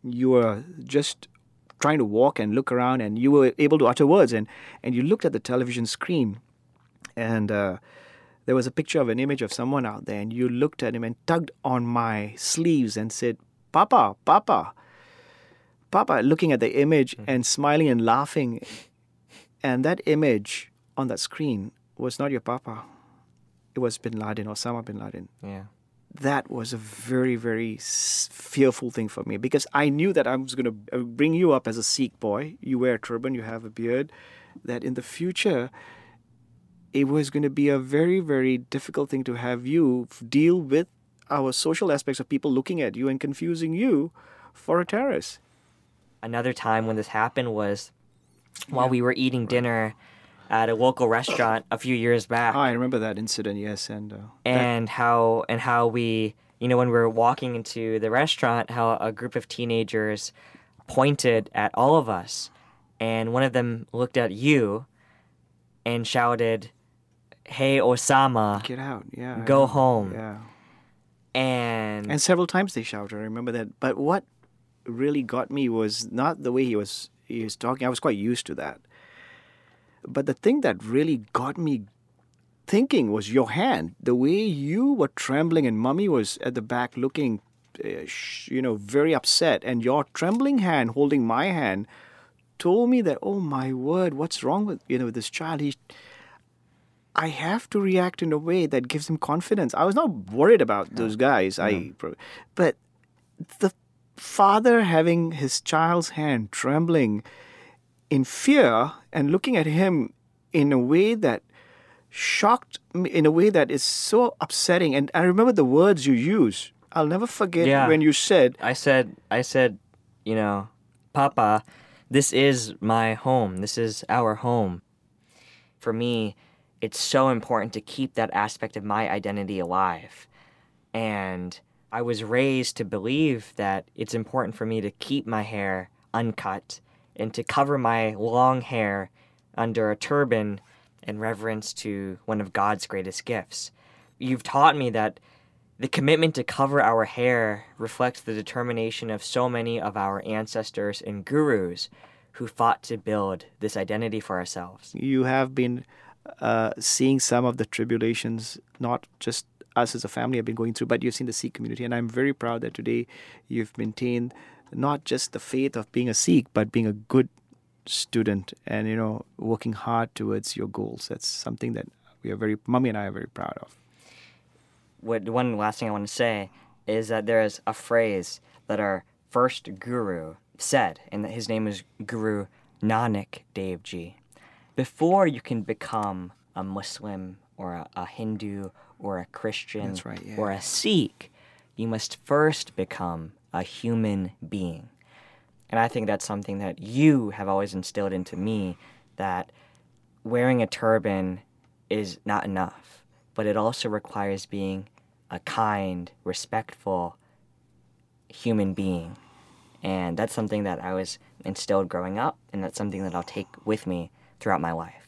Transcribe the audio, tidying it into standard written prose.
you were just trying to walk and look around, and you were able to utter words, and you looked at the television screen, and there was a picture of an image of someone out there, and you looked at him and tugged on my sleeves and said, Papa, Papa, Papa, looking at the image and smiling and laughing. And that image on that screen was not your Papa. It was Bin Laden, Osama Bin Laden. Yeah. That was a very, very fearful thing for me, because I knew that I was going to bring you up as a Sikh boy. You wear a turban, you have a beard, that in the future it was going to be a very, very difficult thing to have you deal with our social aspects of people looking at you and confusing you for a terrorist. Another time when this happened was while we were eating dinner at a local restaurant a few years back. I remember that incident, yes. And how we, when we were walking into the restaurant, how a group of teenagers pointed at all of us, and one of them looked at you and shouted, "Hey, Osama, get out, yeah, go home." Yeah. And several times they shouted, I remember that. But what really got me was not the way he was talking. I was quite used to that. But the thing that really got me thinking was your hand. The way you were trembling, and Mummy was at the back looking, very upset. And your trembling hand holding my hand told me that, oh my word, what's wrong with this child? I have to react in a way that gives him confidence. I was not worried about those guys. But the father having his child's hand trembling in fear and looking at him in a way that shocked me, in a way that is so upsetting. And I remember the words you used. I'll never forget when you said... I said, Papa, this is my home. This is our home. For me, it's so important to keep that aspect of my identity alive. And I was raised to believe that it's important for me to keep my hair uncut and to cover my long hair under a turban in reverence to one of God's greatest gifts. You've taught me that the commitment to cover our hair reflects the determination of so many of our ancestors and gurus who fought to build this identity for ourselves. You have been seeing some of the tribulations, not just us as a family have been going through, but you've seen the Sikh community. And I'm very proud that today you've maintained not just the faith of being a Sikh, but being a good student and, working hard towards your goals. That's something that Mummy and I are very proud of. One last thing I want to say is that there's a phrase that our first guru said, and that his name is Guru Nanak Dev Ji. Before you can become a Muslim or a Hindu or a Christian or a Sikh, you must first become a human being. And I think that's something that you have always instilled into me, that wearing a turban is not enough, but it also requires being a kind, respectful human being. And that's something that I was instilled growing up, and that's something that I'll take with me throughout my life.